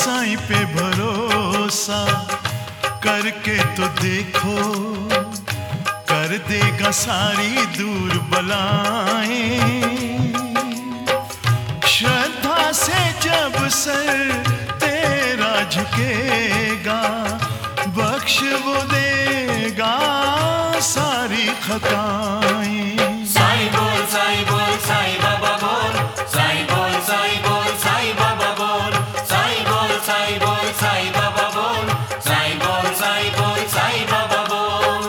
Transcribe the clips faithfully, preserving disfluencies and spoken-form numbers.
साईं पे भरोसा करके तो देखो, कर देगा सारी दूर बलाएं। श्रद्धा से जब सर तेरा झुकेगा, बख्श वो देगा सारी खताएं। साईं बोल साईं बोल साईं बाबा बोल, साईं बोल साईं बोल साईं बाबा बोल, साईं बोल साईं बोल साईं बाबा बोल, साईं बोल साईं बोल साईं बाबा बोल।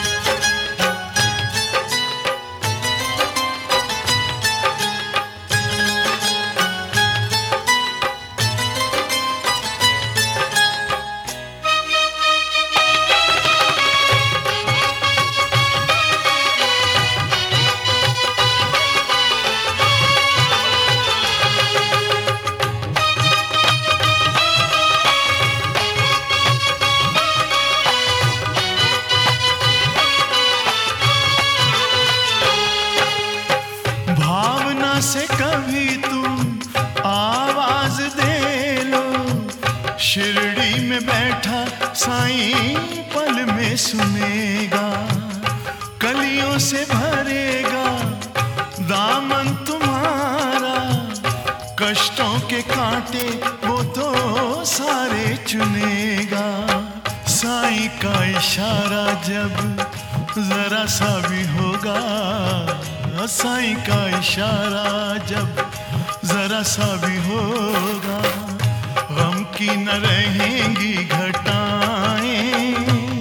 से कभी तुम आवाज दे लो, शिरडी में बैठा साईं पल में सुनेगा। कलियों से भरेगा दामन तुम्हारा, कष्टों के कांटे वो तो सारे चुनेगा। साईं का इशारा जब जरा सा भी होगा, साईं का इशारा जब जरा सा भी होगा, गम की न रहेंगी घटाएं।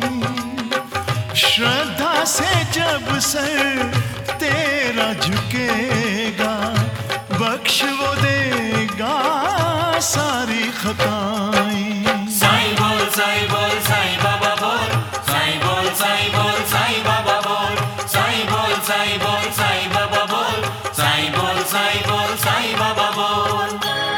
श्रद्धा से जब सर तेरा झुकेगा, बख्श वो देगा सारी खताएं। साईं बोल साईं बोल साईं बाबा बोल, साईं बोल साईं बोल साईं बाबा बोल, साईं बोल साईं बोल साईं बाबा बोल, साईं बोल साईं बोल साईं बाबा बोल।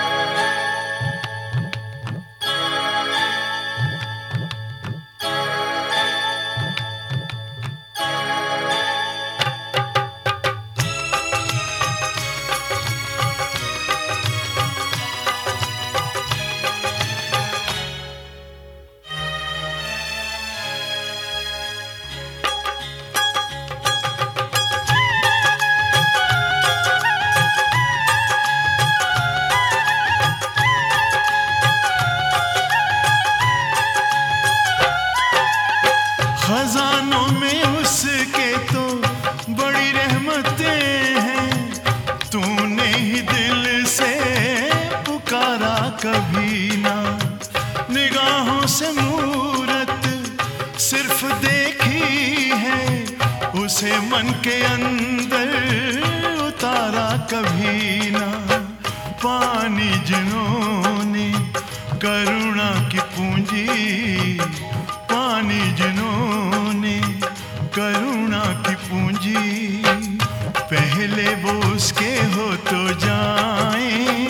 खजानों में उसके तो बड़ी रहमतें हैं, तूने ही दिल से पुकारा कभी ना। निगाहों से मूरत सिर्फ देखी है, उसे मन के अंदर उतारा कभी ना। पानी जिन्होंने करुणा की पूंजी, पानी जिन्होंने करुणा की पूंजी, पहले वो उसके हो तो जाएं।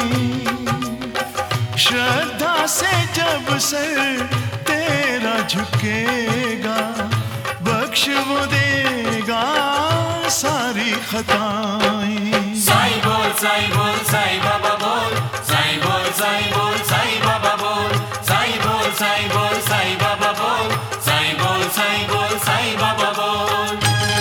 श्रद्धा से जब सर तेरा झुकेगा, बख्श वो देगा सारी खताएं। साईं बोल साईं बोल साईं बाबा बोल, साईं बोल साईं बोल साईं बाबा बोल, साईं बोल साईं बोल साईं बाबा बोल, साईं बोल साईं बोल साईं बाबा बोल।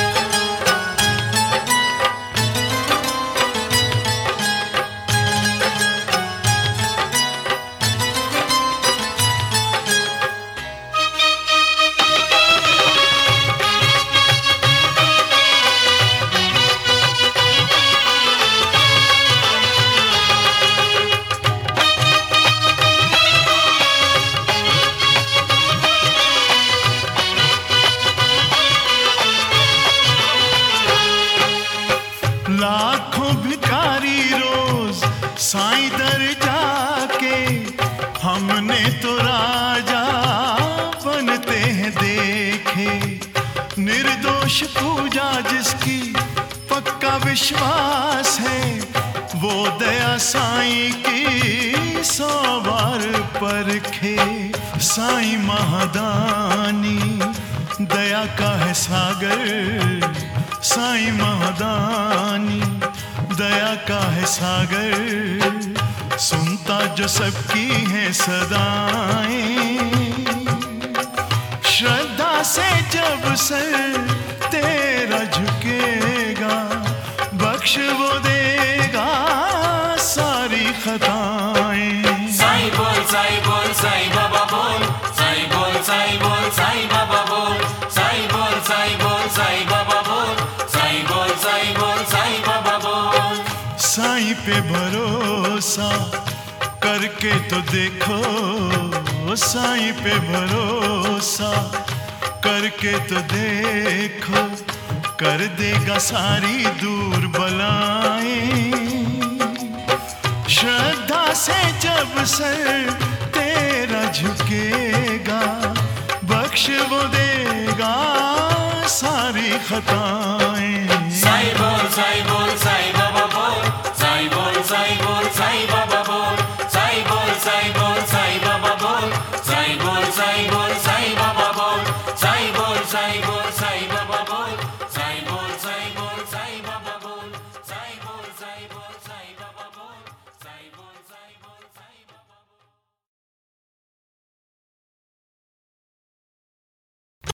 लाखों भिखारी रोज साईं दर जाके, हमने तो राजा बनते हैं देखे। निर्दोष पूजा जिसकी पक्का विश्वास है, वो दया साईं की सौ बार परखे। साईं महादानी दया का है सागर, साईं महादानी दया का है सागर। सुनता जो सबकी है सदाएं, श्रद्धा से जब सर तेरा झुकेगा, बख्श वो देगा सारी खताएं। साईं बोल साईं बोल साईं बाबा बोल, साईं बोल साईं बोल साईं बाबा बोल, साईं बोल साईं बोल साईं बाबा बोल, साईं बोल साईं बोल साईं बाबा बोल। साईं पे भरोसा करके तो देखो, साईं पे भरोसा करके तो देखो, कर देगा सारी दूर बलाएं। श्रद्धा से जब सर तेरा झुकेगा, बख्श वो देगा सारी खताएं। साईं बोल साईं बोल साईं बाबा बोल, साईं बोल साईं बोल साईं बाबा बोल, साईं बोल साईं बोल साईं बाबा बोल, साईं बोल साईं बोल साईं बाबा बोल, साईं बोल साईं बोल साईं बाबा बोल।